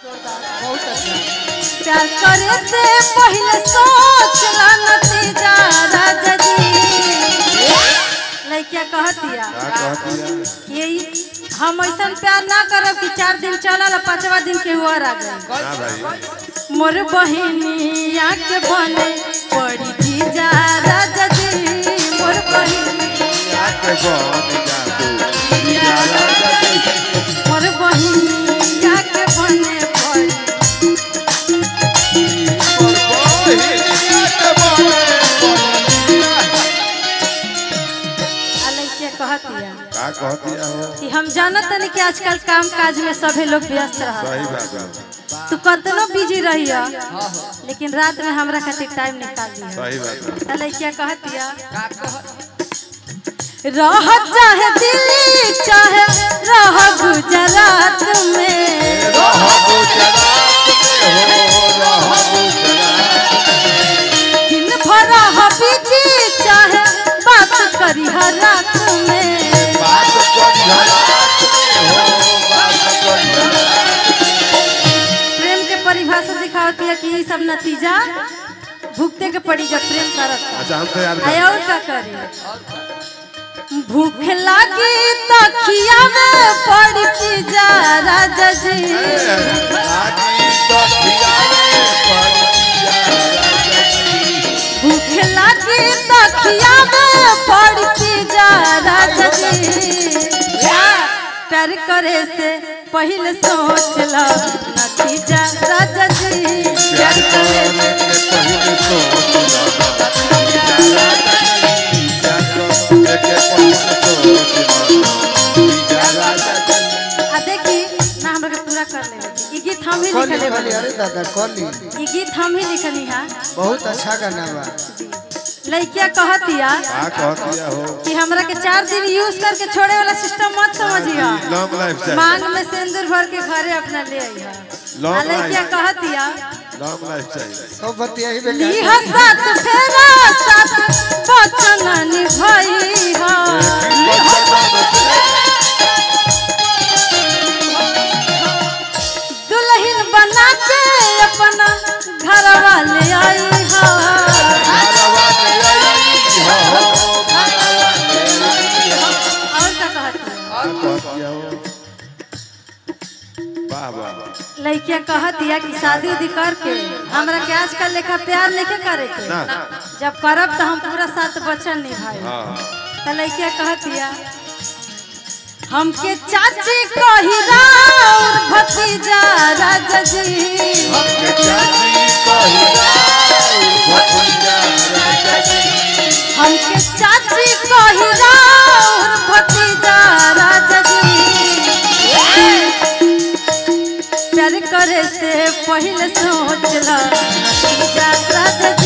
बहुत अच्छा। प्यार करे से पहले सोच ला नतीजा राजा जी। लड़किया कहतिया यही हम ऐसा प्यार ना करब कि 4 दिन चलल 5वां दिन के हुआ आ गए। मोर बहिनिया के बने पड़ी जीजा राजा जी। मोर बहिनिया के बने मोर बहिनिया के बने पड़ी कि हम जानत नहीं कि आजकल काम काज में सभी लोग व्यस्त रह। तू कतनो बिजी रहिया लेकिन रात में हमरा खातिर टाइम निकाल दिया। लड़किया कहतिया रह चाहे दिल्ली चाहे रह गुजरात में दिन भर रह बिजी चाहे बात करी हर रात में। प्रेम के परिभाषा सिखाती है कि ये सब नतीजा भुगते के पड़ी जब प्रेम करत। और का करे भूख लागी तो खियावे पड़ी पिज्जा राजा जी। भूख लागी तो खियावे पड़ी पिज्जा राजा जी। प्यार करे से पहले सोच लो नतीजा राजा जी। प्यार करे से पहले सोच लो देखी ना हमरा के पूरा कर ले। ई गीत हम ही लिखले बानी। अरे दादा कर ली। ई गीत हम ही लिखली हां। बहुत अच्छा गाना बा। लड़किया कहतिया कि हमरा के 4 दिन यूज करके छोड़े वाला सिस्टम मत समझिया। मांग में सिंदूर भर के घरे अपना ले आइया। लड़किया कहतिया लॉन्ग लाइफ चाहिए। सब बतिया ही बेकार। ई हसत फेरा साथ वचन निभाई हो। दुल्हन बना के अपना घर वाले आई हो। लड़किया कहतिया कि शादी उदी करके हमरा के आजकल लेखा प्यार नहीं करे के। जब करब तो हम पूरा साथ वचन निभाए। तो लड़किया कहतिया हमके चाची कही राउर भतीजा राजा जी। हमके चाची कही राउर भतीजा राजा जी। प्यार करे से पहले सोच लो नतीजा राजा